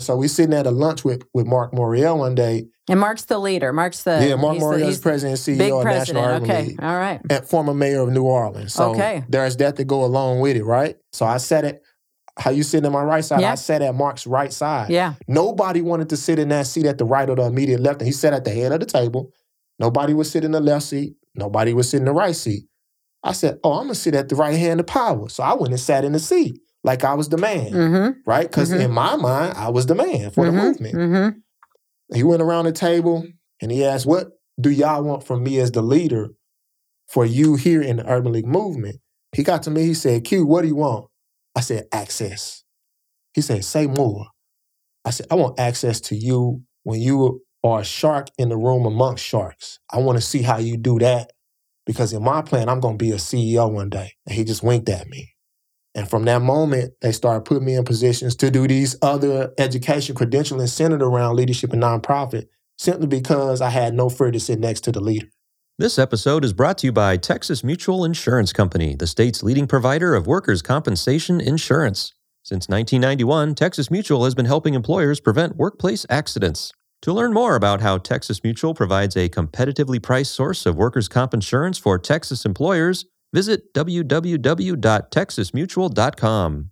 So we sitting at a lunch with Mark Morial one day. And Mark's the leader. Mark Morial is president and CEO of National Urban League. All right. And former mayor of New Orleans. So there's that to go along with it, right? So I sat at, how you sitting at my right side? I sat at Mark's right side. Yeah. Nobody wanted to sit in that seat at the right or the immediate left. And he sat at the head of the table. Nobody would sit in the left seat. Nobody would sit in the right seat. I said, I'm going to sit at the right hand of power. So I went and sat in the seat like I was the man, right? Because in my mind, I was the man for the movement. He went around the table and he asked, what do y'all want from me as the leader for you here in the Urban League movement? He got to me, he said, Q, what do you want? I said, access. He said, say more. I said, I want access to you when you are a shark in the room amongst sharks. I want to see how you do that because in my plan, I'm going to be a CEO one day. And he just winked at me. And from that moment, they started putting me in positions to do these other education credentialing centered around leadership and nonprofit simply because I had no fear to sit next to the leader. This episode is brought to you by Texas Mutual Insurance Company, the state's leading provider of workers' compensation insurance. Since 1991, Texas Mutual has been helping employers prevent workplace accidents. To learn more about how Texas Mutual provides a competitively priced source of workers' comp insurance for Texas employers, visit www.texasmutual.com.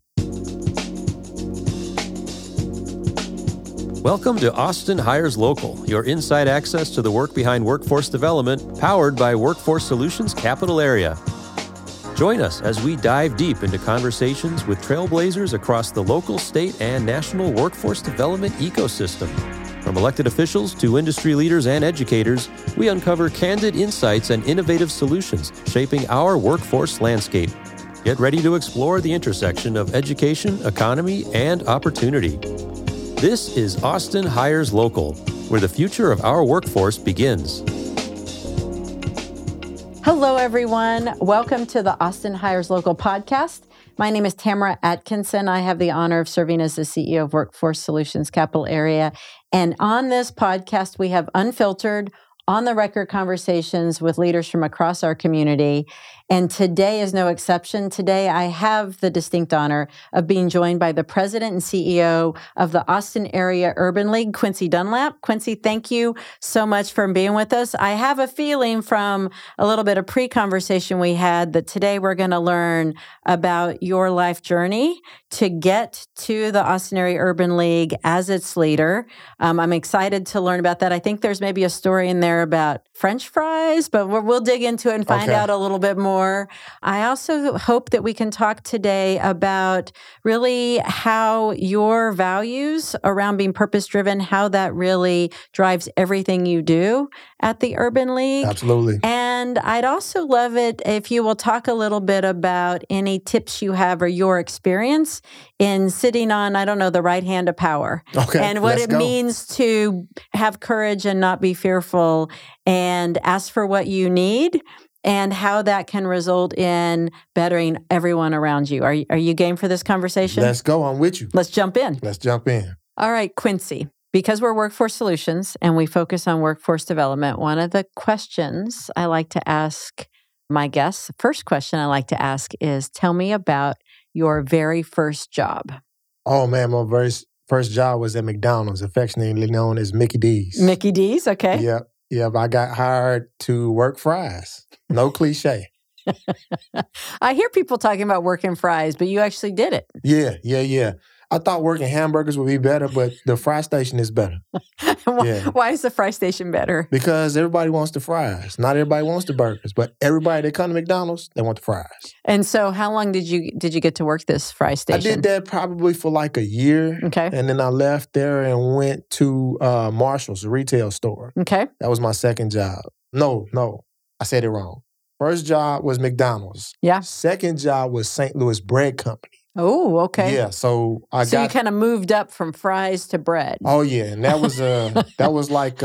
Welcome to Austin Hires Local, your inside access to the work behind workforce development, powered by Workforce Solutions Capital Area. Join us as we dive deep into conversations with trailblazers across the local, state, and national workforce development ecosystem. From elected officials to industry leaders and educators, we uncover candid insights and innovative solutions shaping our workforce landscape. Get ready to explore the intersection of education, economy, and opportunity. This is Austin Hires Local, where the future of our workforce begins. Hello, everyone. Welcome to the Austin Hires Local podcast. My name is Tamara Atkinson. I have the honor of serving as the CEO of Workforce Solutions Capital Area. And on this podcast, we have unfiltered, on-the-record conversations with leaders from across our community. And today is no exception. Today, I have the distinct honor of being joined by the president and CEO of the Austin Area Urban League, Quincy Dunlap. Quincy, thank you so much for being with us. I have a feeling from a little bit of pre-conversation we had that today we're going to learn about your life journey to get to the Austin Area Urban League as its leader. I'm excited to learn about that. I think there's maybe a story in there about French fries, but we'll dig into it and find out a little bit more. I also hope that we can talk today about really how your values around being purpose-driven, how that really drives everything you do at the Urban League. Absolutely. And I'd also love it if you will talk a little bit about any tips you have or your experience in sitting on, the right hand of power. Okay, and what it means to have courage and not be fearful and ask for what you need, and how that can result in bettering everyone around you. Are you game for this conversation? Let's go. I'm with you. Let's jump in. All right, Quincy. Because we're Workforce Solutions and we focus on workforce development, one of the questions I like to ask my guests, the first question I like to ask is, tell me about your very first job. Oh, man, my very first job was at McDonald's, affectionately known as Mickey D's. Mickey D's, okay. Yep. I got hired to work fries. No cliche. I hear people talking about working fries, but you actually did it. Yeah. I thought working hamburgers would be better, but the fry station is better. Why is the fry station better? Because everybody wants the fries. Not everybody wants the burgers, but everybody that come to McDonald's, they want the fries. And so how long did you get to work this fry station? I did that probably for like a year. Okay. And then I left there and went to Marshall's, a retail store. Okay. That was my second job. No, I said it wrong. First job was McDonald's. Yeah. Second job was St. Louis Bread Company. Oh, okay. Yeah, so you kind of moved up from fries to bread. Oh yeah, and that was like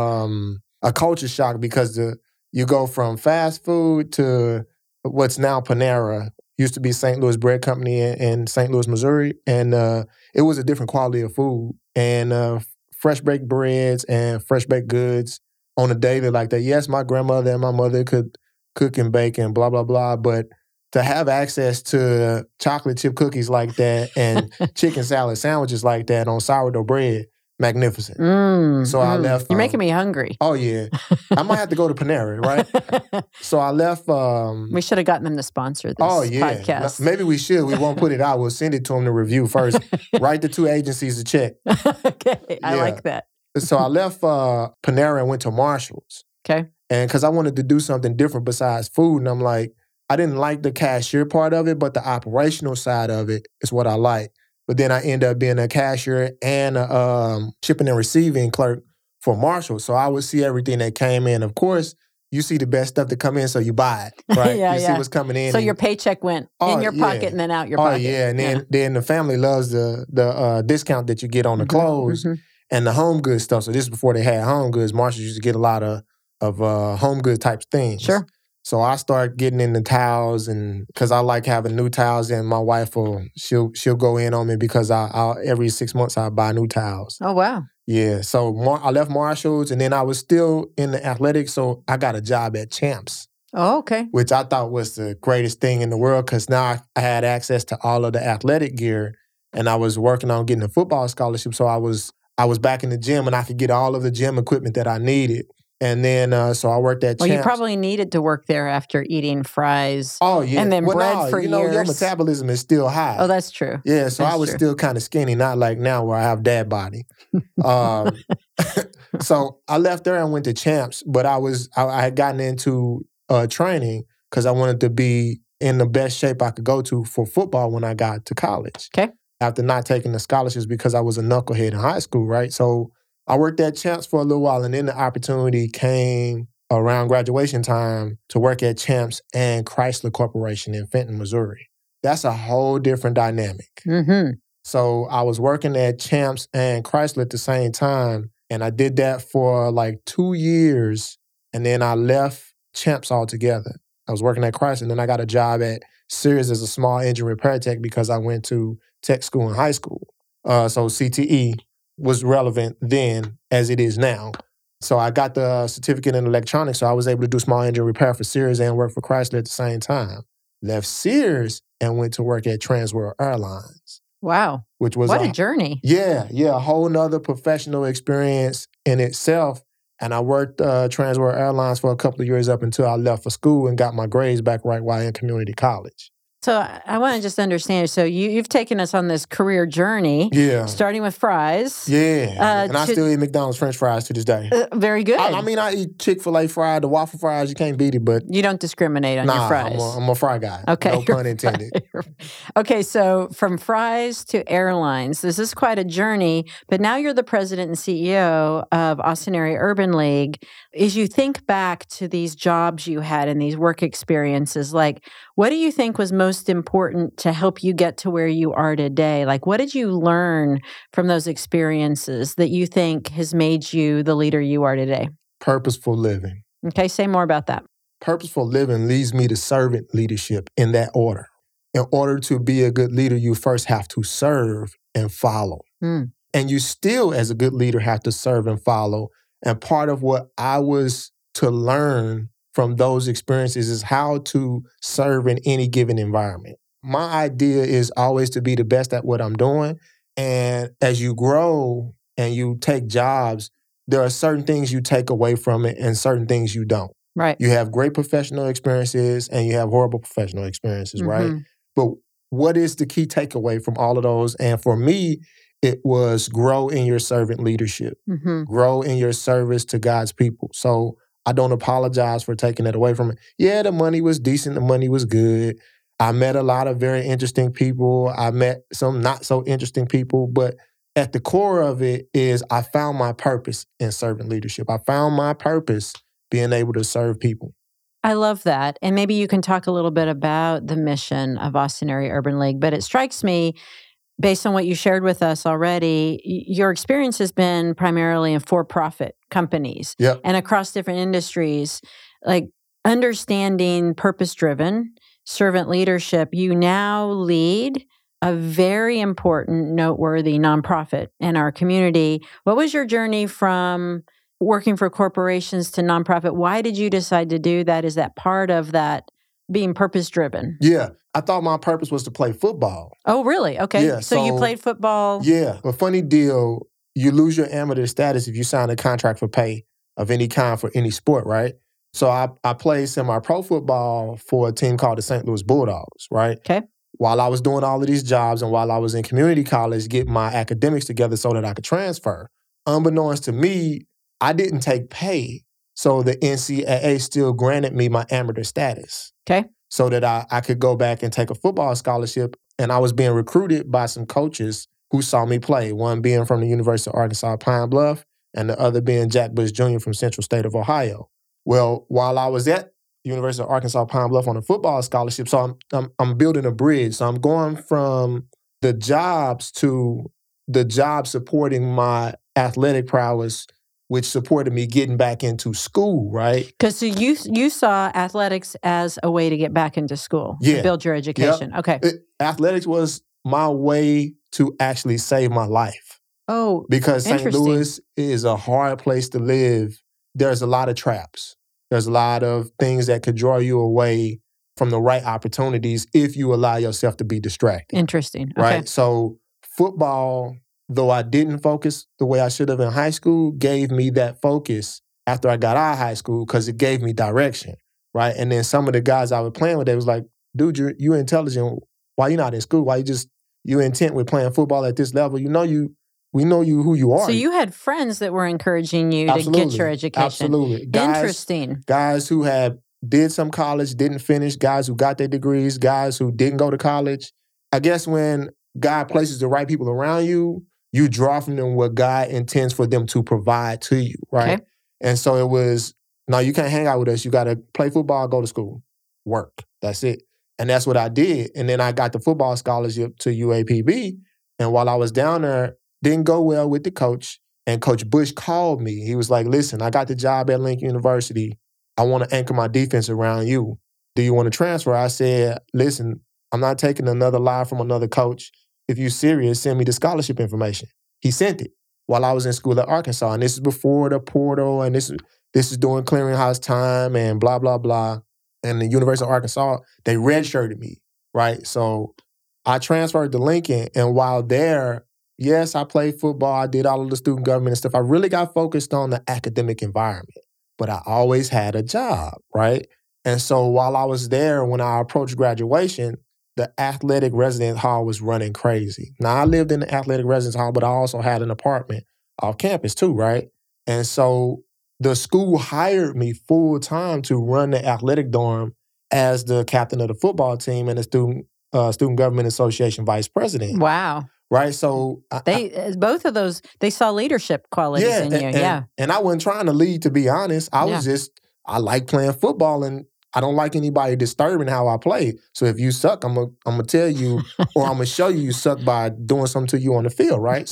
a culture shock because you go from fast food to what's now Panera. Used to be St. Louis Bread Company in St. Louis, Missouri, and it was a different quality of food and fresh baked breads and fresh baked goods on a daily like that. Yes, my grandmother and my mother could cook and bake and blah blah blah, but to have access to chocolate chip cookies like that and chicken salad sandwiches like that on sourdough bread, magnificent. So I left. You're making me hungry. Oh, yeah. I might have to go to Panera, right? So I left. We should have gotten them to sponsor this podcast. Maybe we should. We won't put it out. We'll send it to them to review first. Write the 2 agencies a check. Okay, I like that. So I left Panera and went to Marshall's. Okay. And because I wanted to do something different besides food. And I'm like, I didn't like the cashier part of it, but the operational side of it is what I like. But then I ended up being a cashier and a shipping and receiving clerk for Marshall. So I would see everything that came in. Of course, you see the best stuff to come in, so you buy it, right? You see what's coming in. So your paycheck went in your pocket and then out your pocket. Oh, yeah. And then the family loves the discount that you get on the clothes and the home goods stuff. So this is before they had home goods. Marshall used to get a lot of home goods type things. Sure. So I start getting into towels, and because I like having new towels, and my wife she'll go in on me because I'll every 6 months I buy new towels. Oh wow! Yeah. So I left Marshall's, and then I was still in the athletics, so I got a job at Champs. Oh, okay. Which I thought was the greatest thing in the world because now I had access to all of the athletic gear, and I was working on getting a football scholarship. So I was back in the gym, and I could get all of the gym equipment that I needed. And then, so I worked at Champs. Well, you probably needed to work there after eating fries. Oh, yeah. And then bread for years. Your metabolism is still high. Oh, that's true. Yeah, so I was still kind of skinny, not like now where I have dad body. So I left there and went to Champs, but I had gotten into training because I wanted to be in the best shape I could go to for football when I got to college. Okay. After not taking the scholarships because I was a knucklehead in high school, right? So I worked at Champs for a little while, and then the opportunity came around graduation time to work at Champs and Chrysler Corporation in Fenton, Missouri. That's a whole different dynamic. Mm-hmm. So I was working at Champs and Chrysler at the same time, and I did that for like 2 years, and then I left Champs altogether. I was working at Chrysler, and then I got a job at Sears as a small engine repair tech because I went to tech school in high school. So CTE was relevant then as it is now. So I got the certificate in electronics, so I was able to do small engine repair for Sears and work for Chrysler at the same time. Left Sears and went to work at Transworld Airlines. Wow. Which was what a journey. Yeah, a whole nother professional experience in itself. And I worked Transworld Airlines for a couple of years up until I left for school and got my grades back right while in community college. So I want to just understand. So you've taken us on this career journey. Yeah. Starting with fries. Yeah. And I still eat McDonald's French fries to this day. Very good. I mean, I eat Chick-fil-A fried, the waffle fries, you can't beat it, but... You don't discriminate on your fries. I'm a fry guy. Okay. No pun intended. Okay, so from fries to airlines, this is quite a journey, but now you're the president and CEO of Austin Area Urban League. As you think back to these jobs you had and these work experiences, like, what do you think was most important to help you get to where you are today? Like, what did you learn from those experiences that you think has made you the leader you are today? Purposeful living. Okay, say more about that. Purposeful living leads me to servant leadership in that order. In order to be a good leader, you first have to serve and follow. And you still, as a good leader, have to serve and follow. And part of what I was to learn from those experiences is how to serve in any given environment. My idea is always to be the best at what I'm doing. And as you grow and you take jobs, there are certain things you take away from it and certain things you don't. Right. You have great professional experiences and you have horrible professional experiences, right? But what is the key takeaway from all of those? And for me, it was grow in your servant leadership. Grow in your service to God's people. So I don't apologize for taking it away from it. Yeah, the money was decent. The money was good. I met a lot of very interesting people. I met some not so interesting people. But at the core of it is I found my purpose in servant leadership. I found my purpose being able to serve people. I love that. And maybe you can talk a little bit about the mission of Austin Area Urban League. But it strikes me, based on what you shared with us already, your experience has been primarily in for-profit companies and across different industries. Like understanding purpose-driven servant leadership, you now lead a very important, noteworthy nonprofit in our community. What was your journey from working for corporations to nonprofit? Why did you decide to do that? Is that part of that being purpose-driven. Yeah. I thought my purpose was to play football. Oh, really? Okay. Yeah, so you played football? Yeah. But funny deal, you lose your amateur status if you sign a contract for pay of any kind for any sport, right? So I played semi-pro football for a team called the St. Louis Bulldogs, right? Okay. While I was doing all of these jobs and while I was in community college, getting my academics together so that I could transfer. Unbeknownst to me, I didn't take pay. So the NCAA still granted me my amateur status. Okay. So that I could go back and take a football scholarship. And I was being recruited by some coaches who saw me play, one being from the University of Arkansas Pine Bluff and the other being Jack Bush Jr. from Central State of Ohio. Well, while I was at University of Arkansas Pine Bluff on a football scholarship, so I'm building a bridge. So I'm going from the jobs to the job supporting my athletic prowess, which supported me getting back into school, right? Because so you saw athletics as a way to get back into school, to build your education. Yep. Okay. Athletics was my way to actually save my life. Oh, because St. Louis is a hard place to live. There's a lot of traps. There's a lot of things that could draw you away from the right opportunities if you allow yourself to be distracted. Interesting. Okay. Right? So football, though I didn't focus the way I should have in high school, gave me that focus after I got out of high school because it gave me direction, right? And then some of the guys I was playing with, they was like, dude, you're intelligent. Why you not in school? Why you intent with playing football at this level? We know you who you are. So you had friends that were encouraging you to get your education. Absolutely. Interesting. Guys who did some college, didn't finish, guys who got their degrees, guys who didn't go to college. I guess when God places the right people around you, you draw from them what God intends for them to provide to you, right? Okay. And so it was, no, you can't hang out with us. You got to play football, go to school, work. That's it. And that's what I did. And then I got the football scholarship to UAPB. And while I was down there, didn't go well with the coach. And Coach Bush called me. He was like, listen, I got the job at Lincoln University. I want to anchor my defense around you. Do you want to transfer? I said, listen, I'm not taking another lie from another coach. If you're serious, send me the scholarship information. He sent it while I was in school at Arkansas. And this is before the portal, and this is during clearinghouse time and blah, blah, blah. And the University of Arkansas, they redshirted me, right? So I transferred to Lincoln, and while there, yes, I played football. I did all of the student government and stuff. I really got focused on the academic environment, but I always had a job, right? And so while I was there, when I approached graduation, the athletic residence hall was running crazy. Now, I lived in the athletic residence hall, but I also had an apartment off campus too, right? And so the school hired me full-time to run the athletic dorm as the captain of the football team and the Student Government Association vice president. Wow. Right, so both of those, they saw leadership qualities in you. And I wasn't trying to lead, to be honest. I like playing football, and I don't like anybody disturbing how I play. So if you suck, I'm gonna tell you, or I'm gonna show you suck by doing something to you on the field, right?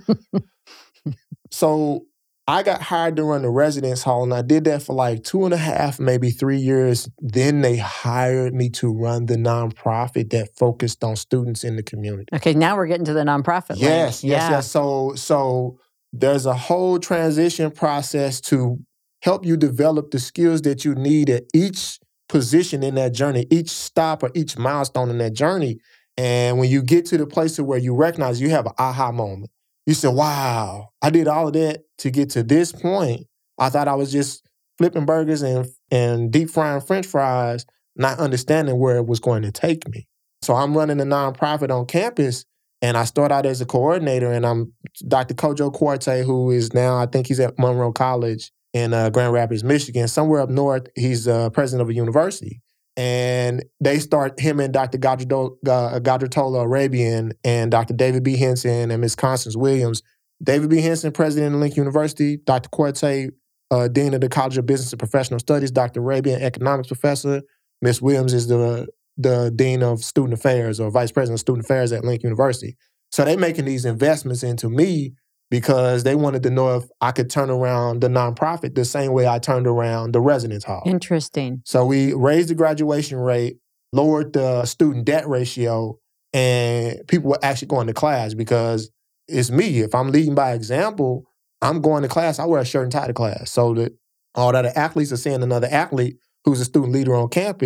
So I got hired to run the residence hall, and I did that for like 2.5, maybe 3 years. Then they hired me to run the nonprofit that focused on students in the community. Okay, now we're getting to the nonprofit. Yes. So there's a whole transition process to help you develop the skills that you need at each position in that journey, each stop or each milestone in that journey. And when you get to the place where you recognize, you have an aha moment. You say, wow, I did all of that to get to this point. I thought I was just flipping burgers and deep frying French fries, not understanding where it was going to take me. So I'm running a nonprofit on campus, and I start out as a coordinator, and I'm Dr. Kojo Quartey, who is now, I think he's at Monroe College in Grand Rapids, Michigan. Somewhere up north, he's president of a university. And they start him and Dr. Gadratola Arabian and Dr. David B. Henson and Ms. Constance Williams. David B. Henson, president of Lincoln University. Dr. Quartey, dean of the College of Business and Professional Studies. Dr. Arabian, economics professor. Ms. Williams is the dean of student affairs or vice president of student affairs at Lincoln University. So they're making these investments into me because they wanted to know if I could turn around the nonprofit the same way I turned around the residence hall. Interesting. So we raised the graduation rate, lowered the student debt ratio, and people were actually going to class because it's me. If I'm leading by example, I'm going to class. I wear a shirt and tie to class. So that all the athletes are seeing another athlete who's a student leader on campus,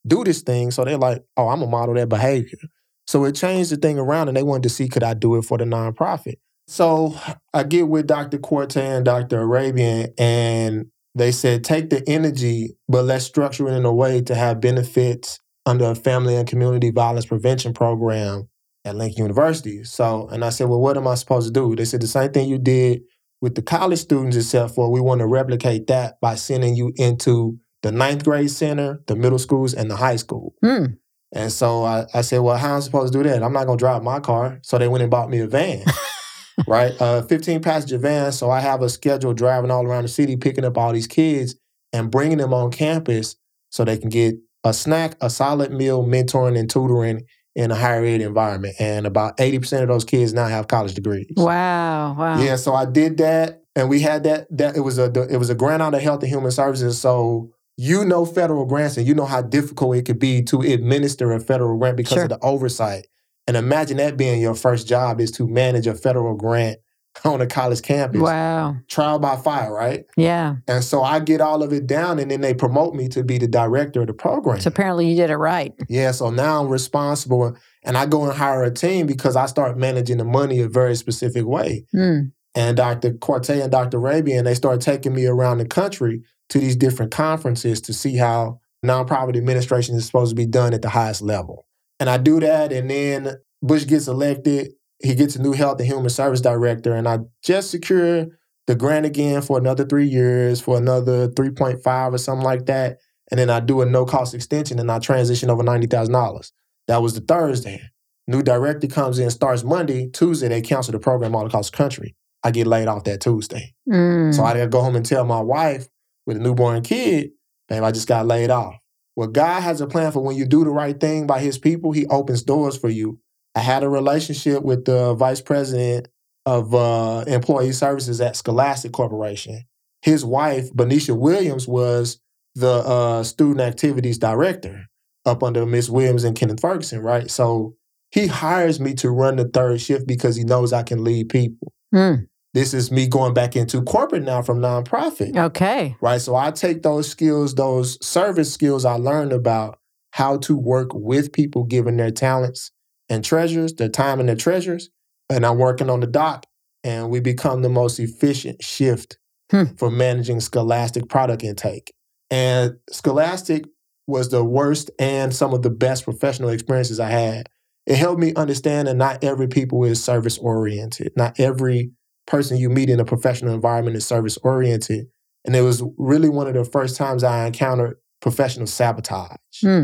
do this thing. So they're like, oh, I'm going to model that behavior. So it changed the thing around, and they wanted to see, could I do it for the nonprofit? So I get with Dr. Corte and Dr. Arabian, and they said, take the energy, but let's structure it in a way to have benefits under a family and community violence prevention program at Lincoln University. So, and I said, well, what am I supposed to do? They said, the same thing you did with the college students, except for we want to replicate that by sending you into the 9th grade center, the middle schools, and the high school. And so I said, well, how am I supposed to do that? I'm not going to drive my car. So they went and bought me a van, right? A 15-passenger van. So I have a schedule driving all around the city, picking up all these kids and bringing them on campus so they can get a snack, a solid meal, mentoring and tutoring in a higher ed environment. And about 80% of those kids now have college degrees. Wow. Yeah, so I did that. And we had that it was a grant out of Health and Human Services. So you know federal grants, and you know how difficult it could be to administer a federal grant because of the oversight. And imagine that being your first job, is to manage a federal grant on a college campus. Wow. Trial by fire, right? Yeah. And so I get all of it down, and then they promote me to be the director of the program. So apparently you did it right. Yeah, so now I'm responsible, and I go and hire a team because I start managing the money a very specific way. And Dr. Corte and Dr. Arabian, they started taking me around the country to these different conferences to see how nonprofit administration is supposed to be done at the highest level. And I do that, and then Bush gets elected. He gets a new Health and Human Service director, and I just secure the grant again for another 3 years, for another 3.5 or something like that. And then I do a no-cost extension, and I transition over $90,000. That was the Thursday. New director comes in, starts Monday. Tuesday, they cancel the program all across the country. I get laid off that Tuesday. So I got to go home and tell my wife with a newborn kid, babe, I just got laid off. Well, God has a plan for when you do the right thing by his people, he opens doors for you. I had a relationship with the vice president of employee services at Scholastic Corporation. His wife, Benicia Williams, was the student activities director up under Miss Williams and Kenneth Ferguson, right? So he hires me to run the third shift because he knows I can lead people. This is me going back into corporate now from nonprofit. Okay. Right. So I take those skills, those service skills I learned about how to work with people given their talents and treasures, their time and their treasures. And I'm working on the dock, and we become the most efficient shift for managing Scholastic product intake. And Scholastic was the worst and some of the best professional experiences I had. It helped me understand that not every people is service-oriented. Not every person you meet in a professional environment is service-oriented. And it was really one of the first times I encountered professional sabotage.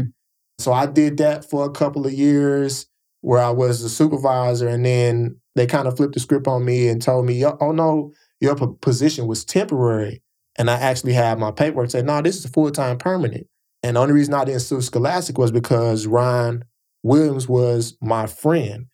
So I did that for a couple of years where I was a supervisor, and then they kind of flipped the script on me and told me, oh no, your position was temporary. And I actually had my paperwork say, no, this is full-time permanent. And the only reason I didn't sue Scholastic was because Ron Williams was my friend.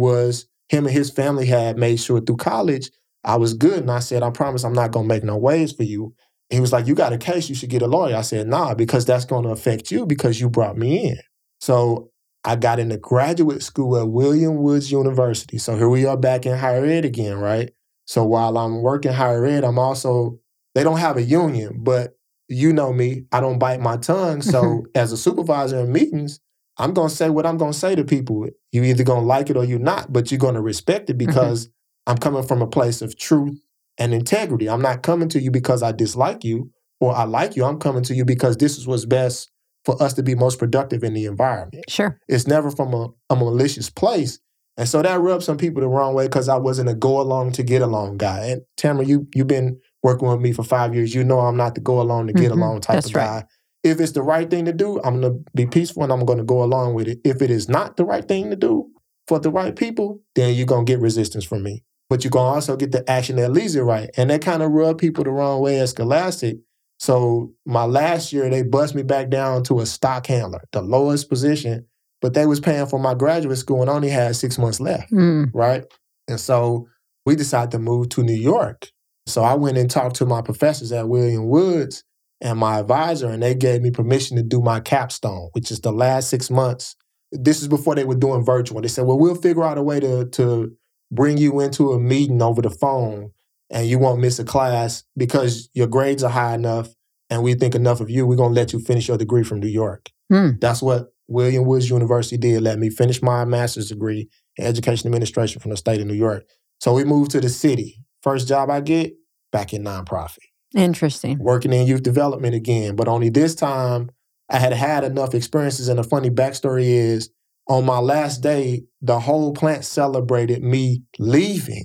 Him and his family had made sure through college I was good. And I said, I promise I'm not going to make no waves for you. And he was like, you got a case, you should get a lawyer. I said, nah, because that's going to affect you because you brought me in. So I got into graduate school at William Woods University. So here we are back in higher ed again, right? So while I'm working higher ed, they don't have a union, but you know me, I don't bite my tongue. So as a supervisor in meetings, I'm going to say what I'm going to say to people. You either going to like it or you're not, but you're going to respect it because I'm coming from a place of truth and integrity. I'm not coming to you because I dislike you or I like you. I'm coming to you because this is what's best for us to be most productive in the environment. Sure. It's never from a malicious place. And so that rubbed some people the wrong way because I wasn't a go along to get along guy. And Tamara, you've been working with me for 5 years. You know I'm not the go along to get along type of guy. If it's the right thing to do, I'm going to be peaceful and I'm going to go along with it. If it is not the right thing to do for the right people, then you're going to get resistance from me. But you're going to also get the action that leads it right. And that kind of rubbed people the wrong way at Scholastic. So my last year, they bust me back down to a stock handler, the lowest position, but they was paying for my graduate school and only had 6 months left, right? And so we decided to move to New York. So I went and talked to my professors at William Woods and my advisor, and they gave me permission to do my capstone, which is the last 6 months. This is before they were doing virtual. They said, well, we'll figure out a way to bring you into a meeting over the phone and you won't miss a class because your grades are high enough and we think enough of you, we're going to let you finish your degree from New York. That's what William Woods University did. Let me finish my master's degree in education administration from the state of New York. So we moved to the city. First job I get, back in nonprofit. Interesting. Working in youth development again. But only this time, I had enough experiences. And the funny backstory is, on my last day, the whole plant celebrated me leaving,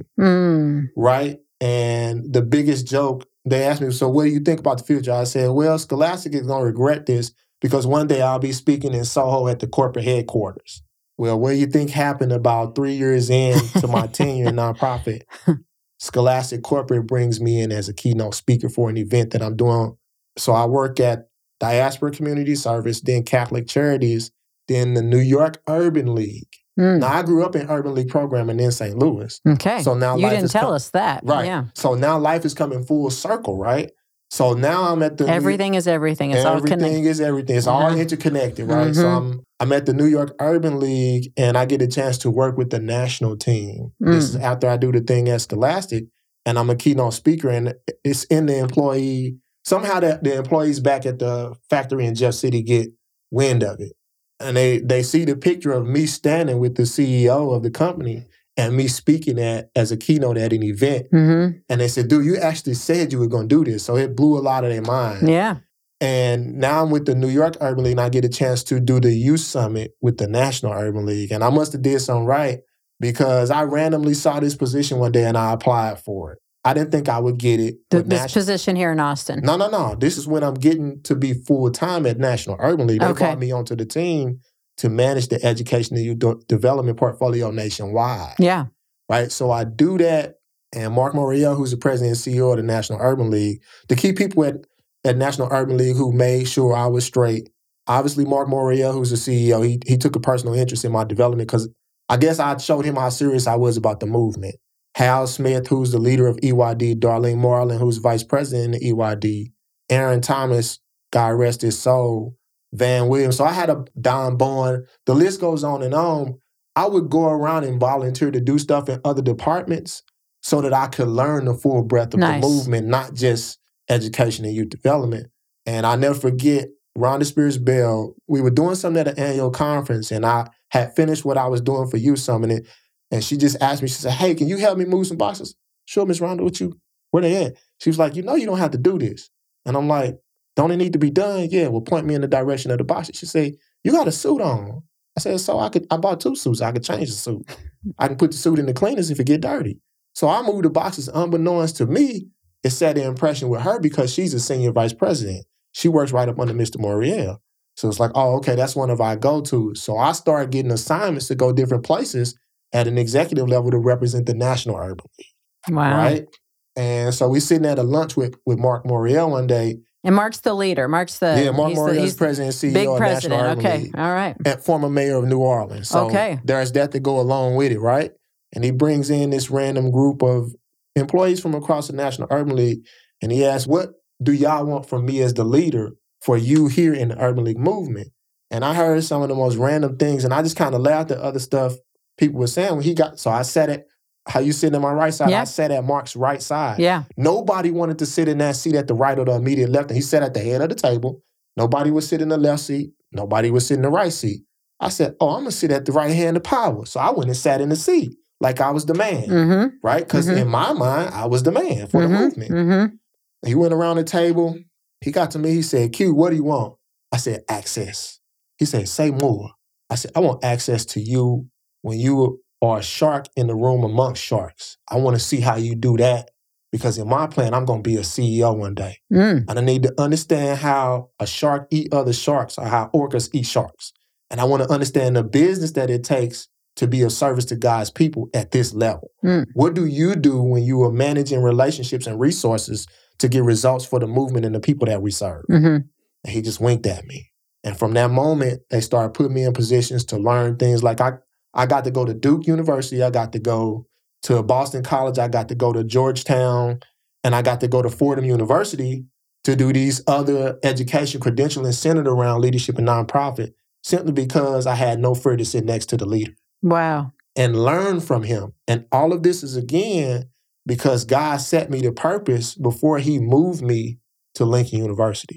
right? And the biggest joke, they asked me, so what do you think about the future? I said, well, Scholastic is going to regret this because one day I'll be speaking in Soho at the corporate headquarters. Well, what do you think happened about 3 years into my tenure in nonprofit? Scholastic Corporate brings me in as a keynote speaker for an event that I'm doing. So I work at Diaspora Community Service, then Catholic Charities, then the New York Urban League. Now, I grew up in Urban League programming in St. Louis. Okay. So now you didn't tell us that. Right. Yeah. So now life is coming full circle, right? So now I'm at the... Everything is everything. It's all connected. Everything is everything. It's all interconnected, right? So I'm at the New York Urban League, and I get a chance to work with the national team. This is after I do the thing at Scholastic, and I'm a keynote speaker, and it's in the employee... Somehow the employees back at the factory in Jeff City get wind of it. And they see the picture of me standing with the CEO of the company and me speaking as a keynote at an event. And they said, dude, you actually said you were going to do this. So it blew a lot of their mind. Yeah. And now I'm with the New York Urban League, and I get a chance to do the youth summit with the National Urban League. And I must have did something right because I randomly saw this position one day and I applied for it. I didn't think I would get it. This position here in Austin? No. This is when I'm getting to be full-time at National Urban League. They brought me onto the team to manage the education and youth development portfolio nationwide. Yeah. Right? So I do that, and Mark Moriel, who's the president and CEO of the National Urban League, the key people at National Urban League who made sure I was straight. Obviously, Mark Moriel, who's the CEO, he took a personal interest in my development because I guess I showed him how serious I was about the movement. Hal Smith, who's the leader of EYD, Darlene Marlin, who's vice president of EYD, Aaron Thomas, God rest his soul, Van Williams. So I had a Don Bowen. The list goes on and on. I would go around and volunteer to do stuff in other departments so that I could learn the full breadth of the movement, not just education and youth development. And I never forget, Rhonda Spears Bell, we were doing something at an annual conference, and I had finished what I was doing for Youth Summit. And she just asked me, she said, hey, can you help me move some boxes? Sure, Miss Rhonda, where they at? She was like, you don't have to do this. And I'm like, don't it need to be done? Yeah, well, point me in the direction of the boxes. She said, you got a suit on. I said, so I bought 2 suits. I could change the suit. I can put the suit in the cleaners if it get dirty. So I moved the boxes unbeknownst to me. It set an impression with her because she's a senior vice president. She works right up under Mr. Moriel. So it's like, oh, okay, that's one of our go-tos. So I started getting assignments to go different places at an executive level to represent the National Urban League. Wow. Right? And so we sitting at a lunch with Mark Moriel one day. And Mark's the leader. Mark Moriel's president and CEO big of president. National Urban Okay, League. all right. And former mayor of New Orleans. So there's that to go along with it, right? And he brings in this random group of employees from across the National Urban League, and he asks, what do y'all want from me as the leader for you here in the Urban League movement? And I heard some of the most random things, and I just kind of laughed at other stuff people were saying when so I sat at, how you sitting at my right side? Yeah. I sat at Mark's right side. Yeah. Nobody wanted to sit in that seat at the right or the immediate left, and he sat at the head of the table. Nobody would sit in the left seat. Nobody would sit in the right seat. I said, I'm going to sit at the right hand of power. So I went and sat in the seat like I was the man, right? Because in my mind, I was the man for the movement. He went around the table. He got to me. He said, Q, what do you want? I said, access. He said, say more. I said, I want access to you when you are a shark in the room amongst sharks. I want to see how you do that because in my plan, I'm going to be a CEO one day. And I need to understand how a shark eat other sharks or how orcas eat sharks. And I want to understand the business that it takes to be of service to God's people at this level. What do you do when you are managing relationships and resources to get results for the movement and the people that we serve? And he just winked at me. And from that moment, they started putting me in positions to learn things like I got to go to Duke University. I got to go to Boston College. I got to go to Georgetown. And I got to go to Fordham University to do these other education credentialing centered around leadership and nonprofit, simply because I had no fear to sit next to the leader. Wow. And learn from him. And all of this is, again, because God set me to purpose before he moved me to Lincoln University.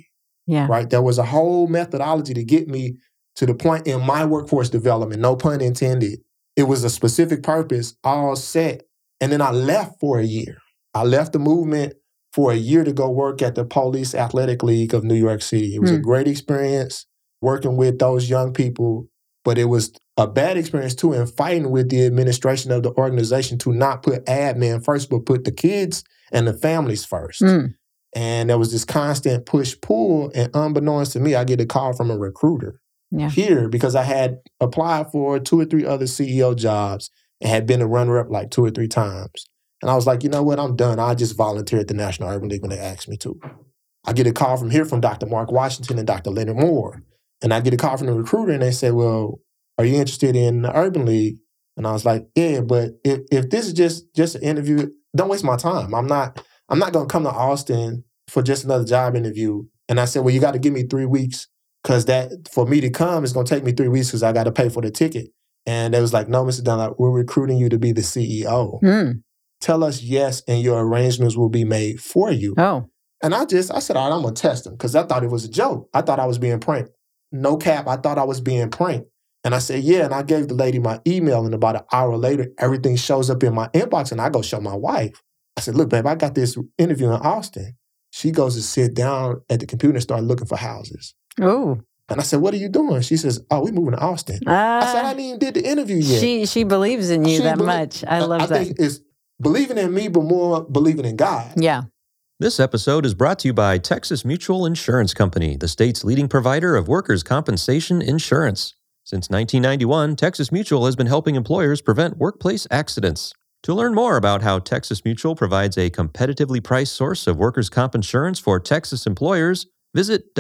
Yeah. right? There was a whole methodology to get me to the point in my workforce development, no pun intended. It was a specific purpose, all set. And then I left for a year. I left the movement for a year to go work at the Police Athletic League of New York City. It was a great experience working with those young people, but it was a bad experience too in fighting with the administration of the organization to not put admin first, but put the kids and the families first. And there was this constant push-pull, and unbeknownst to me, I get a call from a recruiter here because I had applied for 2 or 3 other CEO jobs and had been a runner-up like 2 or 3 times. And I was like, you know what, I'm done. I just volunteer at the National Urban League when they asked me to. I get a call from here from Dr. Mark Washington and Dr. Leonard Moore. And I get a call from the recruiter and they said, well, are you interested in the Urban League? And I was like, yeah, but if this is just an interview, don't waste my time. I'm not going to come to Austin for just another job interview. And I said, well, you got to give me 3 weeks because that for me to come, it's going to take me 3 weeks because I got to pay for the ticket. And they was like, no, Mr. Dunlap, we're recruiting you to be the CEO. Tell us yes, and your arrangements will be made for you. Oh. And I said, all right, I'm going to test him because I thought it was a joke. I thought I was being pranked. No cap, I thought I was being pranked. And I said, yeah, and I gave the lady my email, and about an hour later, everything shows up in my inbox, and I go show my wife. I said, look, babe, I got this interview in Austin. She goes to sit down at the computer and start looking for houses. Oh. And I said, what are you doing? She says, oh, we moving to Austin. I said, I didn't even did the interview yet. She believes in you that much. I love that. I think it's believing in me, but more believing in God. Yeah. This episode is brought to you by Texas Mutual Insurance Company, the state's leading provider of workers' compensation insurance. Since 1991, Texas Mutual has been helping employers prevent workplace accidents. To learn more about how Texas Mutual provides a competitively priced source of workers' comp insurance for Texas employers, visit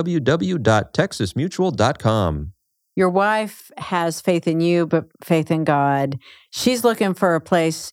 www.texasmutual.com. Your wife has faith in you, but faith in God. She's looking for a place.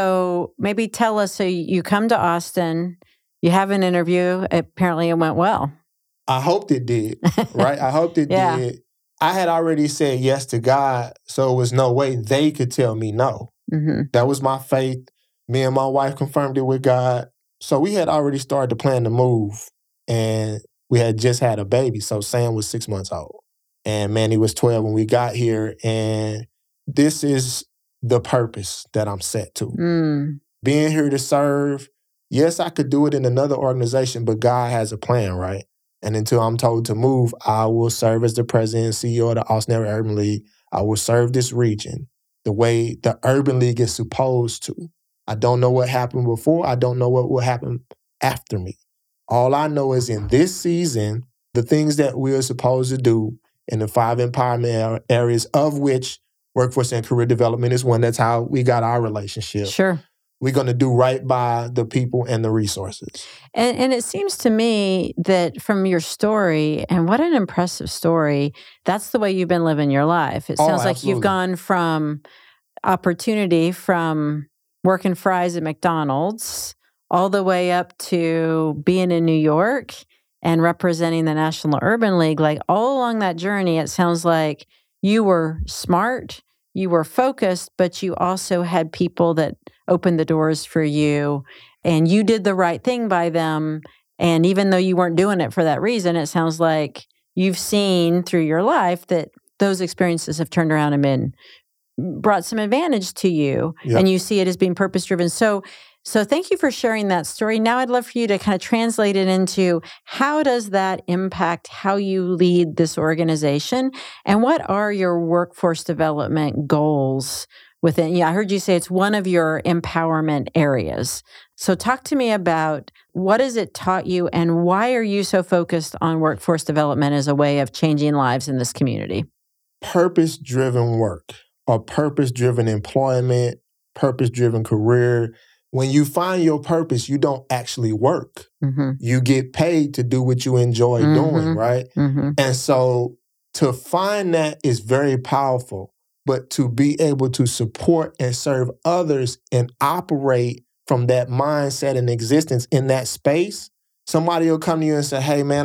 So maybe tell us, so you come to Austin, you have an interview. Apparently it went well. I hoped it did, right? I hoped it did. I had already said yes to God, so it was no way they could tell me no. That was my faith. Me and my wife confirmed it with God. So we had already started to plan the move, and we had just had a baby. So Sam was 6 months old, and Manny was 12 when we got here. And this is the purpose that I'm set to. Being here to serve. Yes, I could do it in another organization, but God has a plan, right? And until I'm told to move, I will serve as the president and CEO of the Austin Area Urban League. I will serve this region the way the Urban League is supposed to. I don't know what happened before. I don't know what will happen after me. All I know is in this season, the things that we are supposed to do in the 5 empowerment areas, of which workforce and career development is one. That's how we got our relationship. Sure. We're going to do right by the people and the resources. And it seems to me that from your story, and what an impressive story, that's the way you've been living your life. It sounds like you've gone from opportunity, from working fries at McDonald's, all the way up to being in New York and representing the National Urban League. Like all along that journey, it sounds like you were smart, you were focused, but you also had people that opened the doors for you, and you did the right thing by them. And even though you weren't doing it for that reason, it sounds like you've seen through your life that those experiences have turned around and brought some advantage to you, and you see it as being purpose-driven. So thank you for sharing that story. Now I'd love for you to kind of translate it into how does that impact how you lead this organization, and what are your workforce development goals within? I heard you say it's one of your empowerment areas. So talk to me about what has it taught you, and why are you so focused on workforce development as a way of changing lives in this community? Purpose-driven work, or purpose-driven employment, purpose-driven career. When you find your purpose, you don't actually work. You get paid to do what you enjoy doing, right? And so to find that is very powerful. But to be able to support and serve others and operate from that mindset and existence in that space, somebody will come to you and say, hey, man,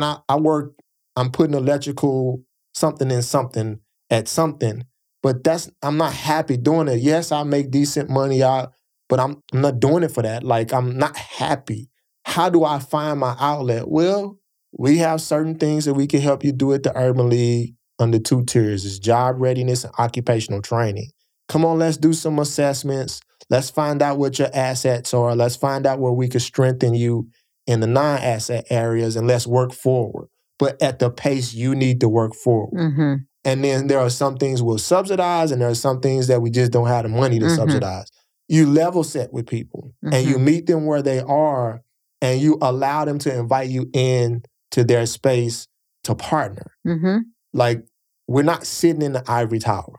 I'm putting electrical something in something at something, but I'm not happy doing it. Yes, I make decent money out, but I'm not doing it for that. Like, I'm not happy. How do I find my outlet? Well, We have certain things that we can help you do at the Urban League under 2 tiers. It's job readiness and occupational training. Come on, let's do some assessments. Let's find out what your assets are. Let's find out where we can strengthen you in the non-asset areas, and let's work forward, but at the pace you need to work forward. Mm-hmm. And then there are some things we'll subsidize, and there are some things that we just don't have the money to subsidize. You level set with people, and you meet them where they are, and you allow them to invite you in to their space to partner. Like, we're not sitting in the ivory tower.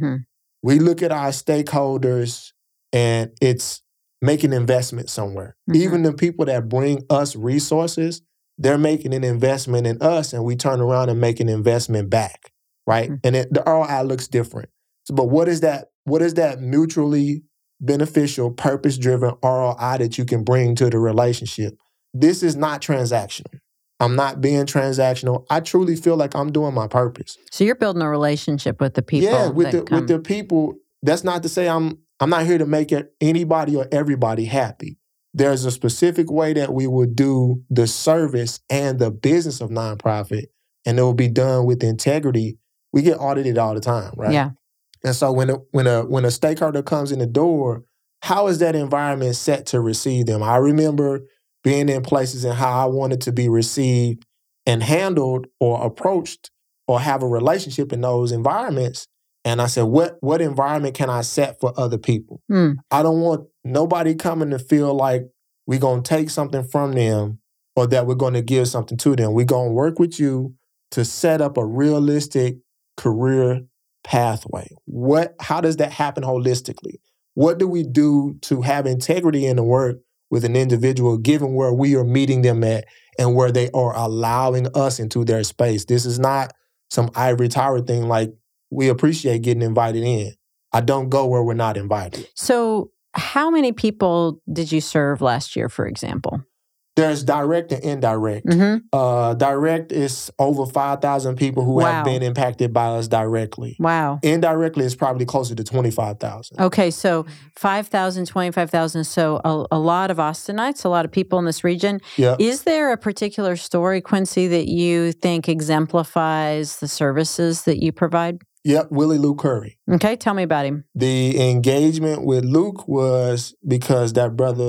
We look at our stakeholders, and it's making investment somewhere. Even the people that bring us resources, they're making an investment in us, and we turn around and make an investment back, right? And the ROI looks different. So, but what is that mutually beneficial, purpose-driven ROI that you can bring to the relationship? This is not transactional. I'm not being transactional. I truly feel like I'm doing my purpose. So you're building a relationship with the people. Yeah, with the people. That's not to say I'm not here to make anybody or everybody happy. There's a specific way that we will do the service and the business of nonprofit, and it will be done with integrity. We get audited all the time, right? Yeah. And so when a stakeholder comes in the door, how is that environment set to receive them? I remember being in places and how I wanted to be received and handled or approached or have a relationship in those environments. And I said, what environment can I set for other people? I don't want nobody coming to feel like we're going to take something from them or that we're going to give something to them. We're going to work with you to set up a realistic career pathway. How does that happen holistically? What do we do to have integrity in the work with an individual, given where we are meeting them at and where they are allowing us into their space? This is not some ivory tower thing. Like, we appreciate getting invited in. I don't go where we're not invited. So how many people did you serve last year, for example? There's direct and indirect. Direct is over 5,000 people who have been impacted by us directly. Wow. Indirectly is probably closer to 25,000. Okay, so 5,000, 25,000. So a lot of Austinites, a lot of people in this region. Yep. Is there a particular story, Quincy, that you think exemplifies the services that you provide? Yep, Willie Luke Curry. Okay, tell me about him. The engagement with Luke was because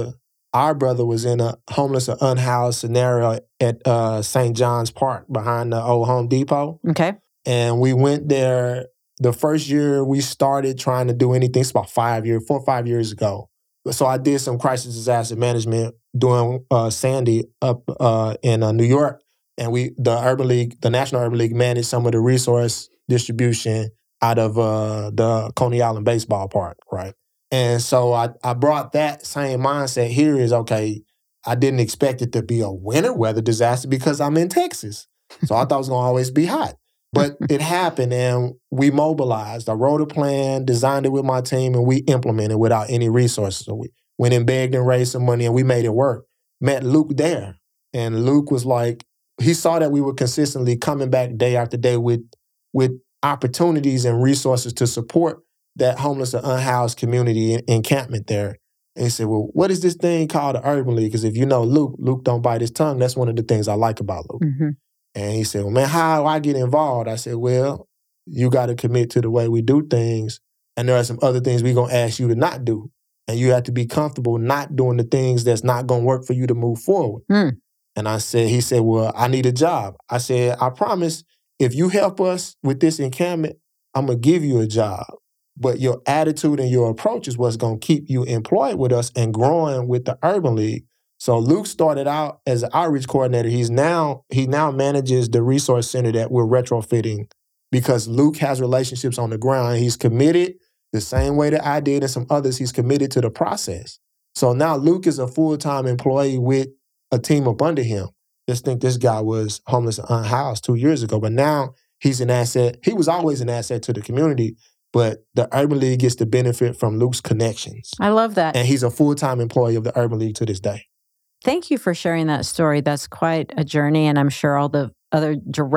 our brother was in a homeless or unhoused scenario at St. John's Park behind the old Home Depot. Okay. And we went there the first year we started trying to do anything. It's about 4 or 5 years ago. So I did some crisis disaster management doing Sandy up in New York. And the National Urban League managed some of the resource distribution out of the Coney Island baseball park, right? And so I brought that same mindset here is, okay, I didn't expect it to be a winter weather disaster because I'm in Texas. So I thought it was going to always be hot. But it happened, and we mobilized. I wrote a plan, designed it with my team, and we implemented without any resources. So we went and begged and raised some money, and we made it work. Met Luke there, and Luke was like, he saw that we were consistently coming back day after day with opportunities and resources to support that homeless and unhoused community encampment there. And he said, well, what is this thing called the Urban League? Because if you know Luke don't bite his tongue. That's one of the things I like about Luke. And he said, well, man, how do I get involved? I said, well, you got to commit to the way we do things. And there are some other things we're going to ask you to not do. And you have to be comfortable not doing the things that's not going to work for you to move forward. And he said, well, I need a job. I said, I promise if you help us with this encampment, I'm going to give you a job. But your attitude and your approach is what's going to keep you employed with us and growing with the Urban League. So Luke started out as an outreach coordinator. He now manages the resource center that we're retrofitting because Luke has relationships on the ground. He's committed the same way that I did and some others. He's committed to the process. So now Luke is a full-time employee with a team up under him. Just think this guy was homeless and unhoused 2 years ago, but now he's an asset. He was always an asset to the community. But the Urban League gets to benefit from Luke's connections. I love that. And he's a full-time employee of the Urban League to this day. Thank you for sharing that story. That's quite a journey. And I'm sure all the other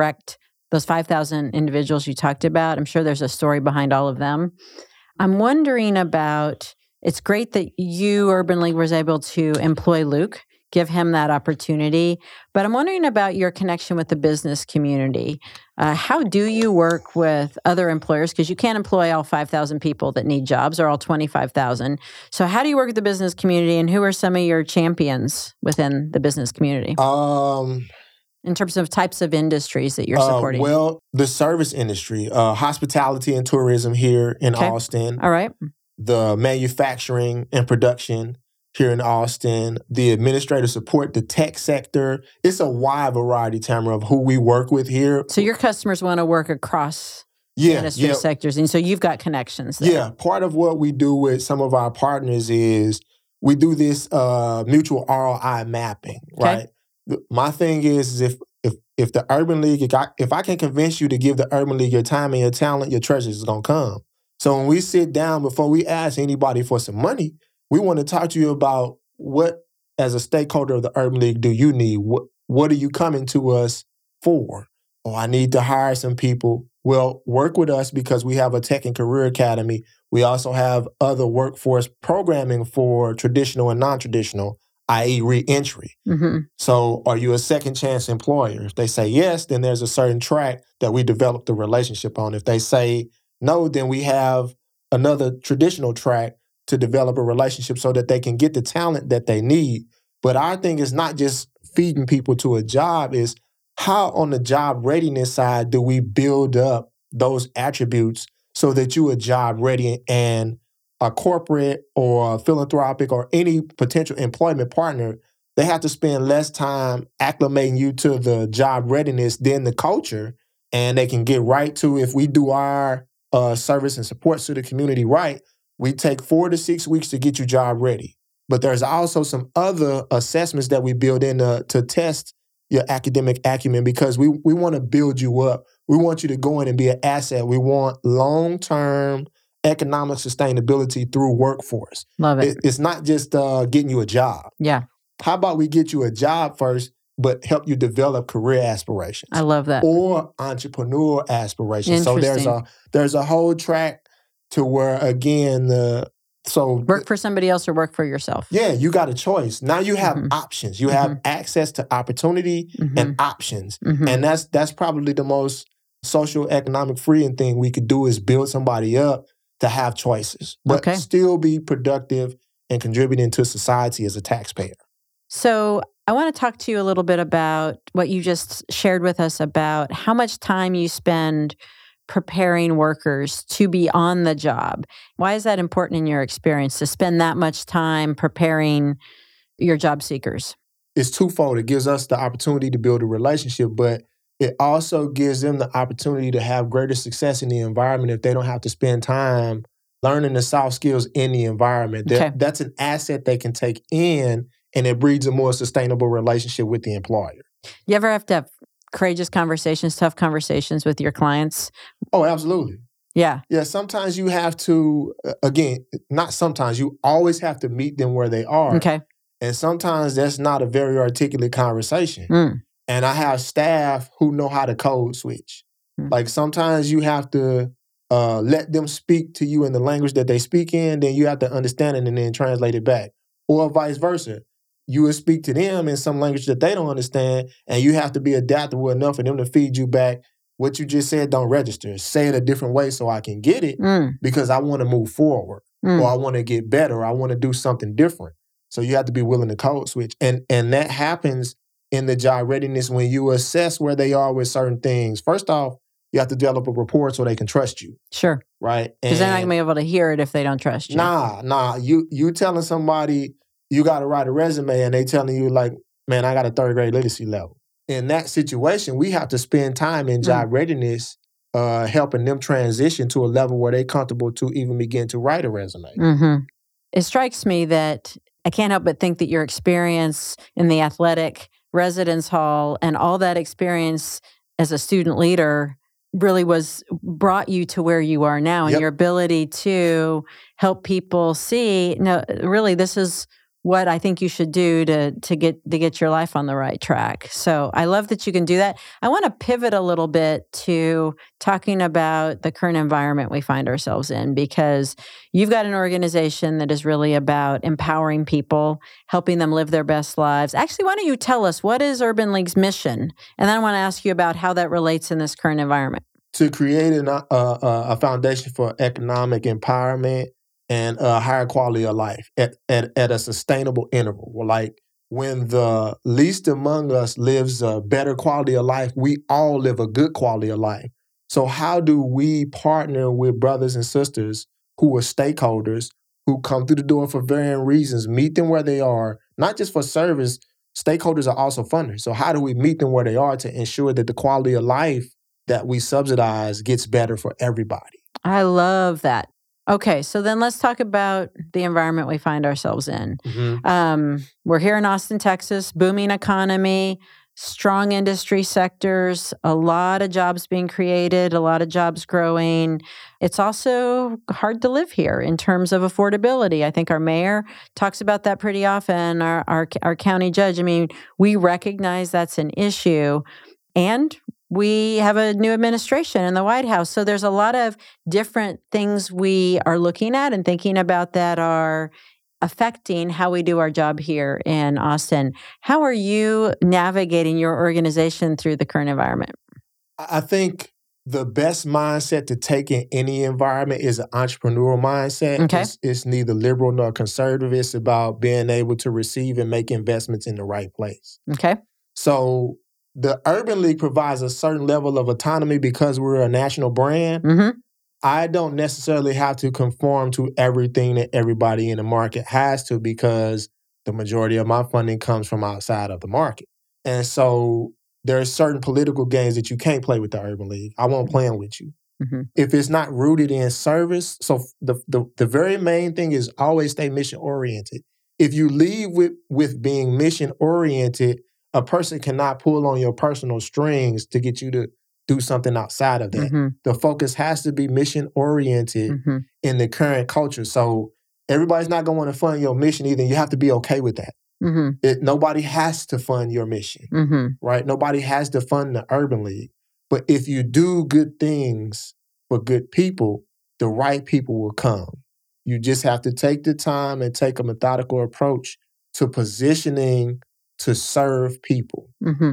those 5,000 individuals you talked about, I'm sure there's a story behind all of them. I'm wondering about, it's great that you, Urban League, was able to employ Luke. give him that opportunity. But I'm wondering about your connection with the business community. How do you work with other employers? Because you can't employ all 5,000 people that need jobs or all 25,000. So how do you work with the business community, and who are some of your champions within the business community? In terms of types of industries that you're supporting? Well, the service industry, hospitality and tourism here in Austin. All right. The manufacturing and production here in Austin, the administrative support, the tech sector. It's a wide variety, Tamara, of who we work with here. So your customers want to work across industry sectors, and so you've got connections there. Yeah. Part of what we do with some of our partners is we do this mutual ROI mapping, right? My thing is if the Urban League, if I can convince you to give the Urban League your time and your talent, your treasures is going to come. So when we sit down, before we ask anybody for some money, we want to talk to you about what, as a stakeholder of the Urban League, do you need? What are you coming to us for? Oh, I need to hire some people. Well, work with us because we have a tech and career academy. We also have other workforce programming for traditional and non-traditional, i.e. re-entry. Mm-hmm. So are you a second chance employer? If they say yes, then there's a certain track that we develop the relationship on. If they say no, then we have another traditional track to develop a relationship so that they can get the talent that they need. But our thing is not just feeding people to a job, is how on the job readiness side do we build up those attributes so that you are job ready, and a corporate or a philanthropic or any potential employment partner, they have to spend less time acclimating you to the job readiness than the culture, and they can get right to, if we do our service and support to the community right, we take 4 to 6 weeks to get you job ready. But there's also some other assessments that we build in to test your academic acumen, because we want to build you up. We want you to go in and be an asset. We want long-term economic sustainability through workforce. Love it. It's not just getting you a job. Yeah. How about we get you a job first, but help you develop career aspirations? I love that. Or entrepreneur aspirations. So there's a whole track to where, again, work for somebody else or work for yourself. Yeah, you got a choice. Now you have options. You have access to opportunity and options. And that's probably the most social economic freeing thing we could do, is build somebody up to have choices, but still be productive and contributing to society as a taxpayer. So I want to talk to you a little bit about what you just shared with us about how much time you spend preparing workers to be on the job. Why is that important in your experience, to spend that much time preparing your job seekers? It's twofold. It gives us the opportunity to build a relationship, but it also gives them the opportunity to have greater success in the environment if they don't have to spend time learning the soft skills in the environment. That's an asset they can take in, and it breeds a more sustainable relationship with the employer. You ever have to have courageous conversations, tough conversations with your clients? Oh, absolutely. Yeah. Yeah, sometimes you have to, again, not sometimes, you always have to meet them where they are. Okay. And sometimes that's not a very articulate conversation. And I have staff who know how to code switch. Like sometimes you have to let them speak to you in the language that they speak in, then you have to understand it and then translate it back. Or vice versa. You will speak to them in some language that they don't understand, and you have to be adaptable enough for them to feed you back what you just said don't register. Say it a different way so I can get it, because I want to move forward, or I want to get better, or I want to do something different. So you have to be willing to code switch. And that happens in the job readiness when you assess where they are with certain things. First off, you have to develop a rapport so they can trust you. Sure. Right? Because they're not going to be able to hear it if they don't trust you. Nah. You telling somebody you got to write a resume and they telling you like, man, I got a 3rd grade literacy level. In that situation, we have to spend time in job readiness helping them transition to a level where they're comfortable to even begin to write a resume. It strikes me that I can't help but think that your experience in the athletic residence hall and all that experience as a student leader really brought you to where you are now, and your ability to help people see, no, really, this is what I think you should do to get your life on the right track. So I love that you can do that. I want to pivot a little bit to talking about the current environment we find ourselves in, because you've got an organization that is really about empowering people, helping them live their best lives. Actually, why don't you tell us, what is Urban League's mission? And then I want to ask you about how that relates in this current environment. To create a foundation for economic empowerment and a higher quality of life at a sustainable interval. Like when the least among us lives a better quality of life, we all live a good quality of life. So how do we partner with brothers and sisters who are stakeholders, who come through the door for varying reasons, meet them where they are, not just for service, stakeholders are also funders. So how do we meet them where they are to ensure that the quality of life that we subsidize gets better for everybody? I love that. Okay, so then let's talk about the environment we find ourselves in. We're here in Austin, Texas, booming economy, strong industry sectors, a lot of jobs being created, a lot of jobs growing. It's also hard to live here in terms of affordability. I think our mayor talks about that pretty often, our county judge. I mean, we recognize that's an issue. And we have a new administration in the White House. So there's a lot of different things we are looking at and thinking about that are affecting how we do our job here in Austin. How are you navigating your organization through the current environment? I think the best mindset to take in any environment is an entrepreneurial mindset. Okay. It's neither liberal nor conservative. It's about being able to receive and make investments in the right place. Okay. So the Urban League provides a certain level of autonomy because we're a national brand. I don't necessarily have to conform to everything that everybody in the market has to, because the majority of my funding comes from outside of the market. And so there are certain political games that you can't play with the Urban League. I won't play them with you. If it's not rooted in service, so the very main thing is always stay mission-oriented. If you leave with being mission-oriented, a person cannot pull on your personal strings to get you to do something outside of that. The focus has to be mission-oriented in the current culture. So everybody's not going to want to fund your mission either. You have to be okay with that. Nobody has to fund your mission, right? Nobody has to fund the Urban League. But if you do good things for good people, the right people will come. You just have to take the time and take a methodical approach to positioning to serve people.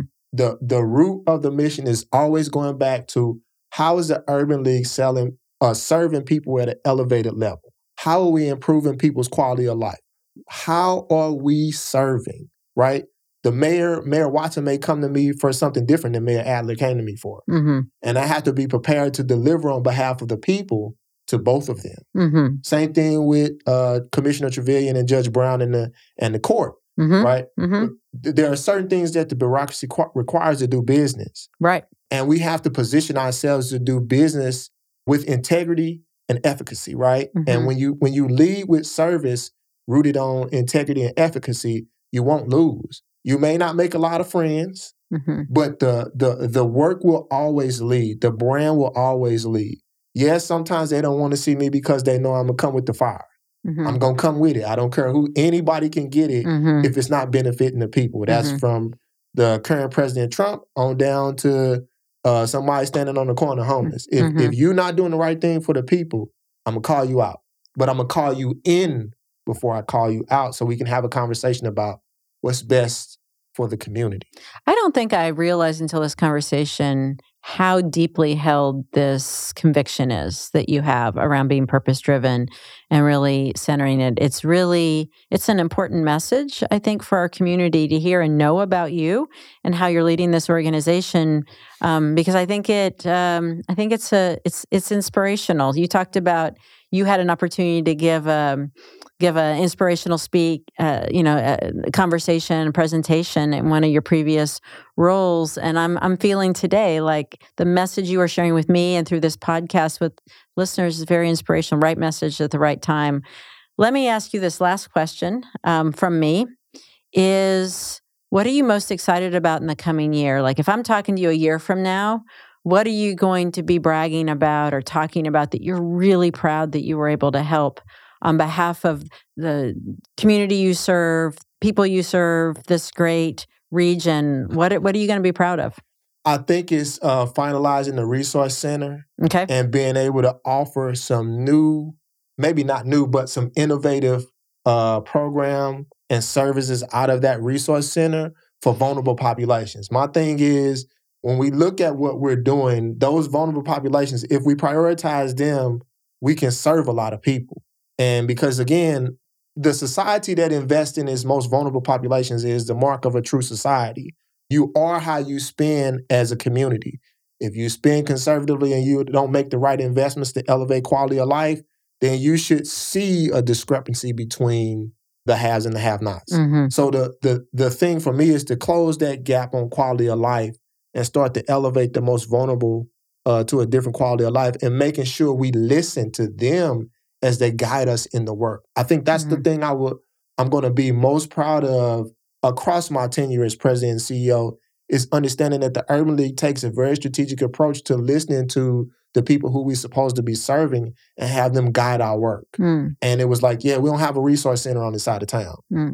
The root of the mission is always going back to, how is the Urban League serving people at an elevated level? How are we improving people's quality of life? How are we serving, right? The Mayor Watson may come to me for something different than Mayor Adler came to me for. And I have to be prepared to deliver on behalf of the people to both of them. Same thing with Commissioner Trevelyan and Judge Brown and the court. Right? There are certain things that the bureaucracy requires to do business. Right. And we have to position ourselves to do business with integrity and efficacy, right? And when you lead with service rooted on integrity and efficacy, you won't lose. You may not make a lot of friends, but the work will always lead. The brand will always lead. Yes, sometimes they don't want to see me because they know I'm going to come with the fire. I'm going to come with it. I don't care anybody can get it if it's not benefiting the people. That's from the current President Trump on down to somebody standing on the corner homeless. If you're not doing the right thing for the people, I'm going to call you out. But I'm going to call you in before I call you out, so we can have a conversation about what's best for the community. I don't think I realized until this conversation how deeply held this conviction is that you have around being purpose-driven and really centering it. It's an important message, I think, for our community to hear and know about you and how you're leading this organization, because I think it's inspirational. You talked about you had an opportunity to give an inspirational conversation, a presentation in one of your previous roles. And I'm feeling today like the message you are sharing with me and through this podcast with listeners is very inspirational, right message at the right time. Let me ask you this last question from me is, what are you most excited about in the coming year? Like if I'm talking to you a year from now, what are you going to be bragging about or talking about that you're really proud that you were able to help on behalf of the community you serve, people you serve, this great region, what are you going to be proud of? I think it's finalizing the resource center Okay. and being able to offer some new, maybe not new, but some innovative program and services out of that resource center for vulnerable populations. My thing is, when we look at what we're doing, those vulnerable populations, if we prioritize them, we can serve a lot of people. And because, again, the society that invests in its most vulnerable populations is the mark of a true society. You are how you spend as a community. If you spend conservatively and you don't make the right investments to elevate quality of life, then you should see a discrepancy between the haves and the have-nots. Mm-hmm. So the thing for me is to close that gap on quality of life and start to elevate the most vulnerable to a different quality of life, and making sure we listen to them as they guide us in the work. I think that's the thing I'm going to be most proud of across my tenure as president and CEO, is understanding that the Urban League takes a very strategic approach to listening to the people who we're supposed to be serving and have them guide our work. And it was like, yeah, we don't have a resource center on this side of town.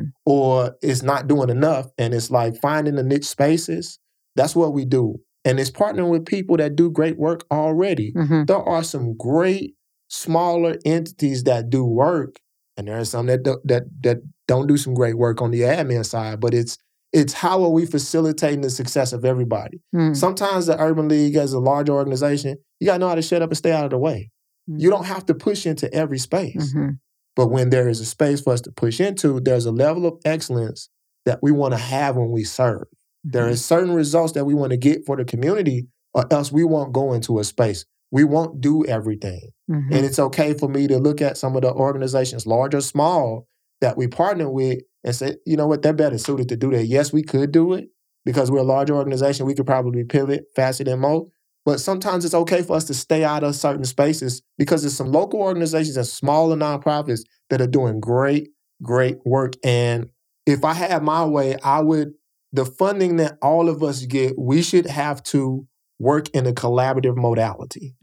Or it's not doing enough. And it's like finding the niche spaces. That's what we do. And it's partnering with people that do great work already. There are some great smaller entities that do work, and there are some that don't do some great work on the admin side, but it's how are we facilitating the success of everybody. Sometimes the Urban League, as a large organization, you got to know how to shut up and stay out of the way. You don't have to push into every space. But when there is a space for us to push into, there's a level of excellence that we want to have when we serve. There are certain results that we want to get for the community, or else we won't go into a space. We won't do everything. And it's okay for me to look at some of the organizations, large or small, that we partner with and say, you know what, they're better suited to do that. Yes, we could do it because we're a large organization. We could probably pivot faster than most. But sometimes it's okay for us to stay out of certain spaces because there's some local organizations and smaller nonprofits that are doing great, great work. And if I had my way, the funding that all of us get, we should have to work in a collaborative modality.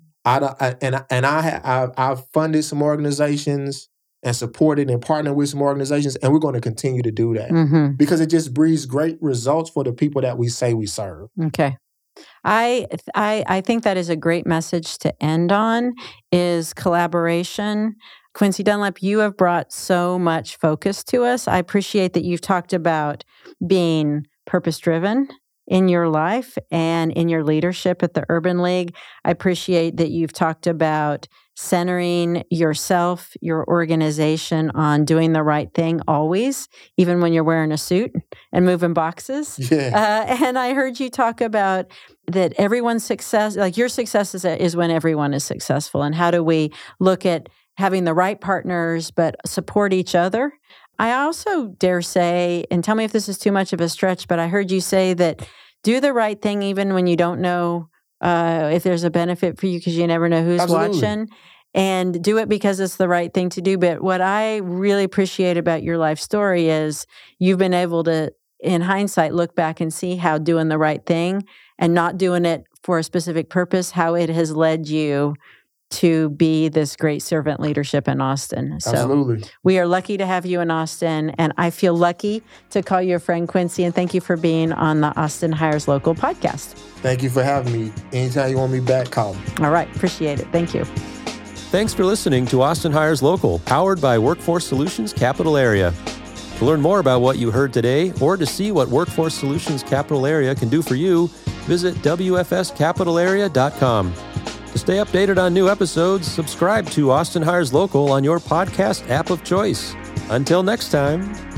I've funded some organizations and supported and partnered with some organizations, and we're going to continue to do that because it just breeds great results for the people that we say we serve. Okay. I think that is a great message to end on, is collaboration. Quincy Dunlap, you have brought so much focus to us. I appreciate that you've talked about being purpose-driven in your life and in your leadership at the Urban League. I appreciate that you've talked about centering yourself, your organization on doing the right thing always, even when you're wearing a suit and moving boxes. And I heard you talk about that everyone's success, like your success is when everyone is successful. And how do we look at having the right partners, but support each other? I also dare say, and tell me if this is too much of a stretch, but I heard you say that do the right thing even when you don't know if there's a benefit for you because you never know who's watching. And do it because it's the right thing to do. But what I really appreciate about your life story is you've been able to, in hindsight, look back and see how doing the right thing and not doing it for a specific purpose, how it has led you to be this great servant leadership in Austin. Absolutely. So we are lucky to have you in Austin, and I feel lucky to call you a friend, Quincy, and thank you for being on the Austin Hires Local podcast. Thank you for having me. Anytime you want me back, call me. All right. Appreciate it. Thank you. Thanks for listening to Austin Hires Local, powered by Workforce Solutions Capital Area. To learn more about what you heard today, or to see what Workforce Solutions Capital Area can do for you, visit WFSCapitalArea.com. To stay updated on new episodes, subscribe to Austin Hires Local on your podcast app of choice. Until next time.